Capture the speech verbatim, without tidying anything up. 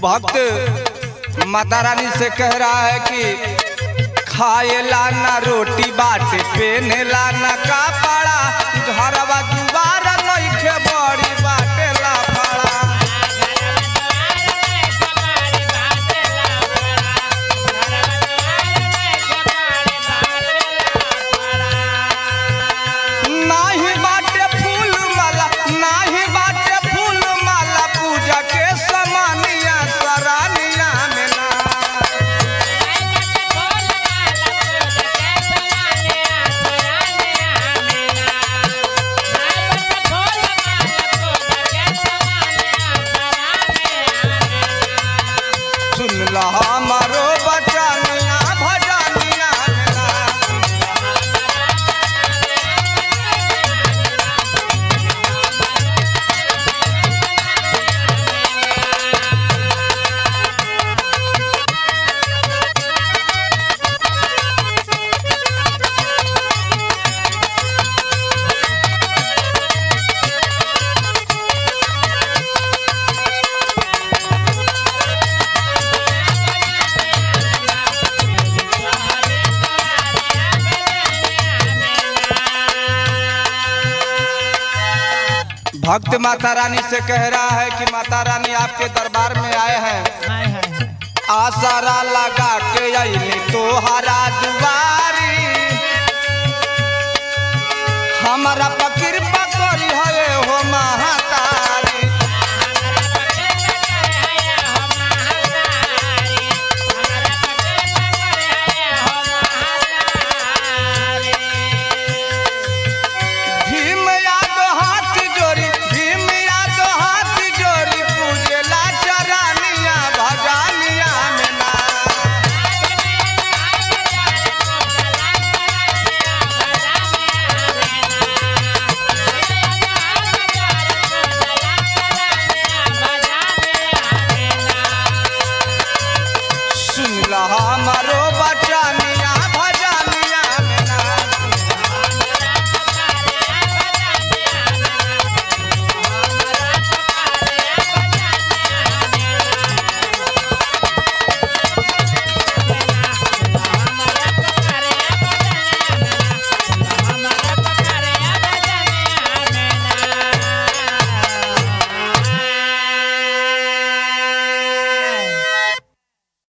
भक्त माता रानी से कह रहा है कि खाए लाना रोटी बाटे पेने लाना कपड़ा घरवा दुबारा नइखे बड़ी बाटे लाफड़ा। नाही बाटे फूल माला नाही बाटे फूल माला पूजा के समानिया सरानिया में ना। सुन ला हमारो बचनिया भजनिया में ना। भक्त माता रानी से कह रहा है कि माता रानी आपके दरबार में आए हैं, आसरा लगा के अइले तोहरा दुआरी, हमारा पर कृपा करी है हो महाता